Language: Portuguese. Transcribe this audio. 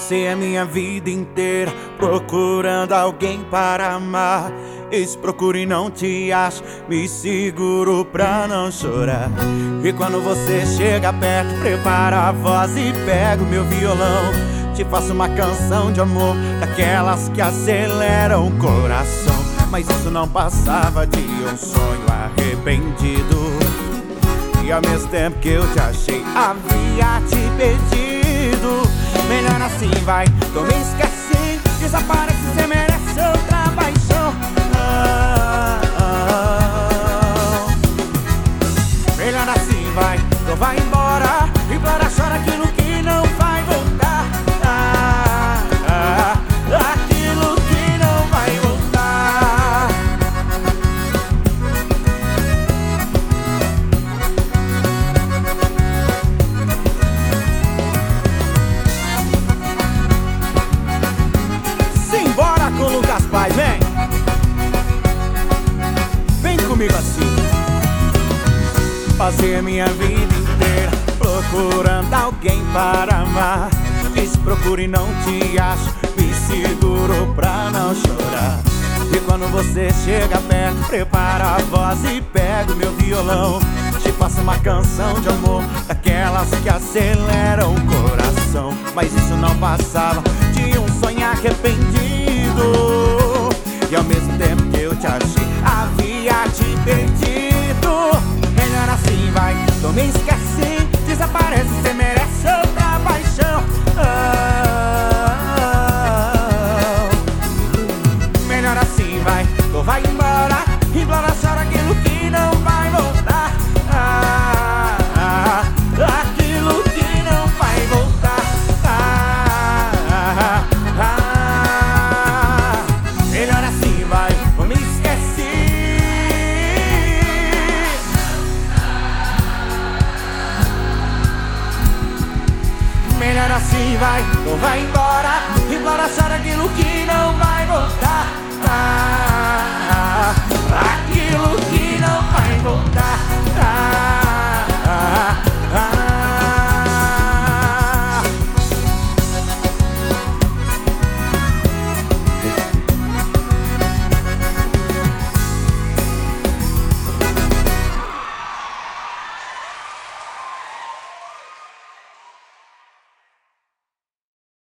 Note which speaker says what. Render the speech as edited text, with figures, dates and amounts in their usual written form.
Speaker 1: Passei a minha vida inteira procurando alguém para amar. E se procuro e não te acho, me seguro pra não chorar. E quando você chega perto, prepara a voz e pega o meu violão. Te faço uma canção de amor, daquelas que aceleram o coração. Mas isso não passava de um sonho arrependido. E ao mesmo tempo que eu te achei, havia te perdido. Melhor assim, vai, não me esquece. Desaparece, cê merece outra paixão. Melhor assim, vai, não vai embora. Implora, chora aquilo que não vai voltar. Aquilo que não vai voltar. Simbora com o Lucas Paz, vem! Vem comigo assim. Passei a minha vida inteira procurando alguém para amar. E se procuro e não te acho, me seguro pra não chorar. E quando você chega perto, prepara a voz e pega o meu violão. Te faço uma canção de amor, daquelas que aceleram o coração. Mas isso não passava de um sonho arrependido. E ao mesmo tempo que eu te achei, havia te perdido. Melhor assim, vai, não me esquece. Desaparece, cê merece outra paixão. Melhor assim, vai, tu vai embora. Implora, chora aquilo que não vai voltar. Aquilo que não vai voltar. Melhor assim, vai, não me esquece. Melhor assim, vai, não vai embora. Implora, chora aquilo que